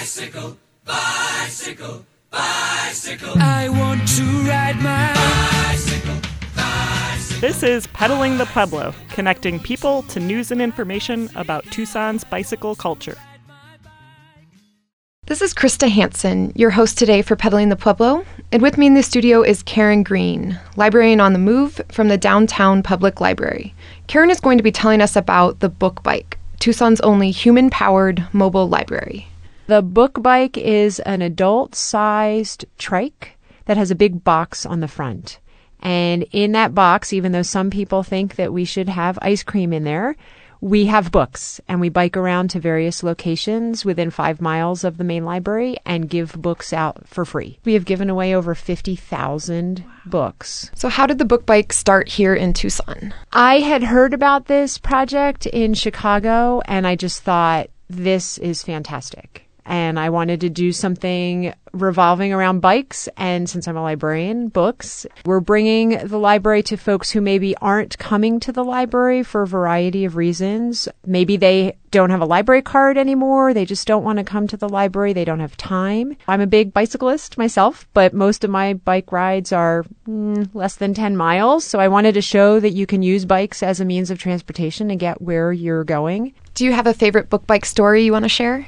Bicycle, bicycle, bicycle. I want to ride my bicycle, bicycle. This is Pedaling the Pueblo, connecting people to news and information about Tucson's bicycle culture. This is Krista Hansen, your host today for Pedaling the Pueblo, and with me in the studio is Karen Green, librarian on the move from the Downtown Public Library. Karen is going to be telling us about the Book Bike, Tucson's only human-powered mobile library. The Book Bike is an adult-sized trike that has a big box on the front. And in that box, even though some people think that we should have ice cream in there, we have books, and we bike around to various locations within 5 miles of the main library and give books out for free. We have given away over 50,000 books. So how did the Book Bike start here in Tucson? I had heard about this project in Chicago, and I just thought, this is fantastic. And I wanted to do something revolving around bikes. And since I'm a librarian, books. We're bringing the library to folks who maybe aren't coming to the library for a variety of reasons. Maybe they don't have a library card anymore. They just don't want to come to the library. They don't have time. I'm a big bicyclist myself, but most of my bike rides are less than 10 miles. So I wanted to show that you can use bikes as a means of transportation to get where you're going. Do you have a favorite Book Bike story you want to share?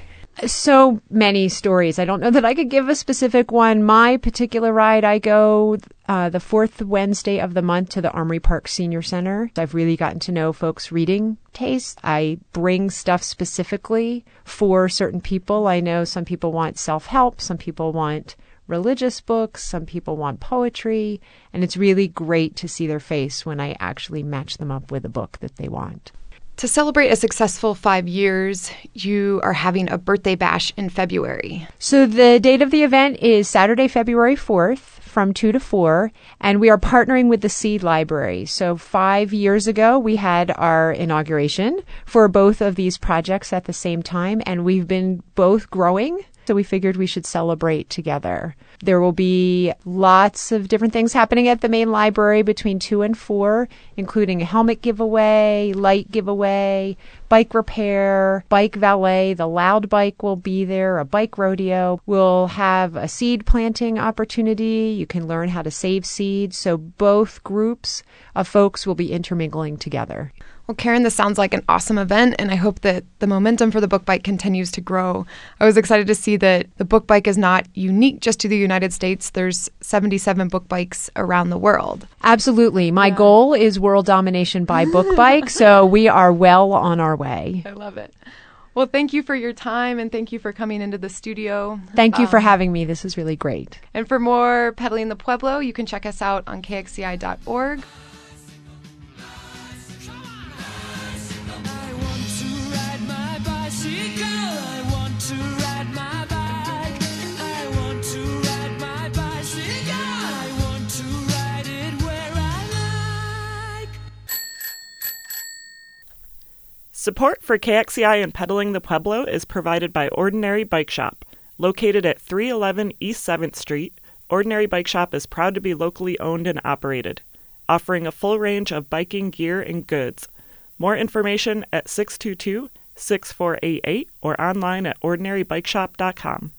So many stories. I don't know that I could give a specific one. My particular ride, I go the fourth Wednesday of the month to the Armory Park Senior Center. I've really gotten to know folks' reading tastes. I bring stuff specifically for certain people. I know some people want self-help, some people want religious books, some people want poetry, and it's really great to see their face when I actually match them up with a book that they want. To celebrate a successful 5 years, you are having a birthday bash in February. So the date of the event is Saturday, February 4th from 2 to 4, and we are partnering with the Seed Library. So 5 years ago, we had our inauguration for both of these projects at the same time, and we've been both growing. So we figured we should celebrate together. There will be lots of different things happening at the main library between 2 and 4, including a helmet giveaway, light giveaway, bike repair, bike valet. The Loud Bike will be there, a bike rodeo. We'll have a seed planting opportunity. You can learn how to save seeds. So both groups of folks will be intermingling together. Well, Karen, this sounds like an awesome event, and I hope that the momentum for the Book Bike continues to grow. I was excited to see that the Book Bike is not unique just to the United States. There's 77 Book Bikes around the world. Absolutely. My goal is world domination by Book Bike, so we are well on our way. I love it. Well, thank you for your time, and thank you for coming into the studio. Thank you for having me. This is really great. And for more Pedaling the Pueblo, you can check us out on kxci.org. Support for KXCI and Pedaling the Pueblo is provided by Ordinary Bike Shop. Located at 311 East 7th Street, Ordinary Bike Shop is proud to be locally owned and operated, offering a full range of biking gear and goods. More information at 622-6488 or online at ordinarybikeshop.com.